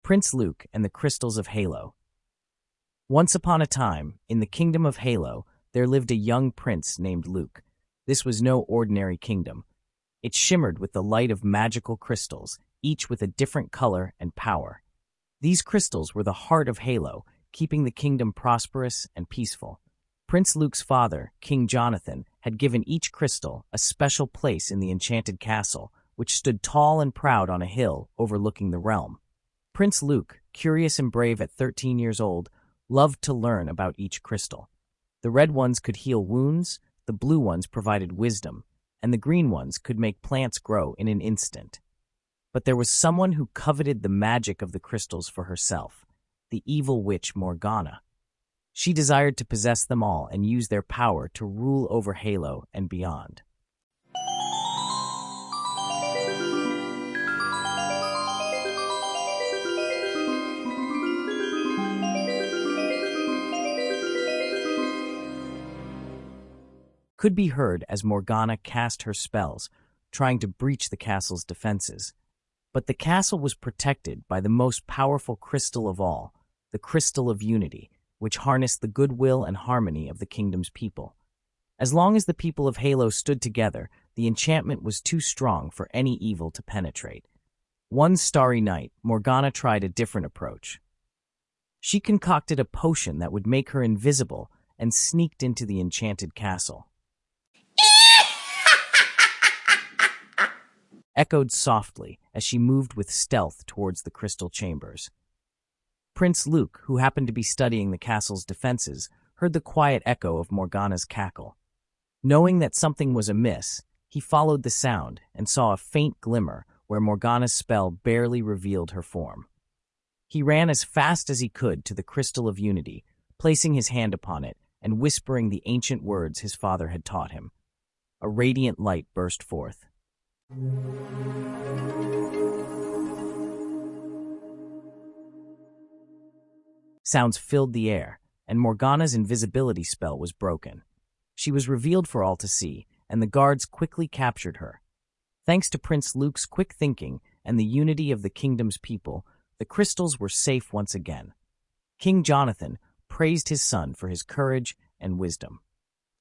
Prince Luke and the Crystals of Halo. Once upon a time, in the kingdom of Halo, there lived a young prince named Luke. This was no ordinary kingdom. It shimmered with the light of magical crystals, each with a different color and power. These crystals were the heart of Halo, keeping the kingdom prosperous and peaceful. Prince Luke's father, King Jonathan, had given each crystal a special place in the enchanted castle, which stood tall and proud on a hill overlooking the realm. Prince Luke, curious and brave at 13 years old, loved to learn about each crystal. The red ones could heal wounds, the blue ones provided wisdom, and the green ones could make plants grow in an instant. But there was someone who coveted the magic of the crystals for herself, the evil witch Morgana. She desired to possess them all and use their power to rule over Halo and beyond. Could be heard as Morgana cast her spells, trying to breach the castle's defenses. But the castle was protected by the most powerful crystal of all, the Crystal of Unity, which harnessed the goodwill and harmony of the kingdom's people. As long as the people of Halo stood together, the enchantment was too strong for any evil to penetrate. One starry night, Morgana tried a different approach. She concocted a potion that would make her invisible and sneaked into the enchanted castle. Echoed softly as she moved with stealth towards the crystal chambers. Prince Luke, who happened to be studying the castle's defenses, heard the quiet echo of Morgana's cackle. Knowing that something was amiss, he followed the sound and saw a faint glimmer where Morgana's spell barely revealed her form. He ran as fast as he could to the Crystal of Unity, placing his hand upon it and whispering the ancient words his father had taught him. A radiant light burst forth. Sounds filled the air, and Morgana's invisibility spell was broken. She was revealed for all to see, and the guards quickly captured her. Thanks to Prince Luke's quick thinking and the unity of the kingdom's people, the crystals were safe once again. King Jonathan praised his son for his courage and wisdom.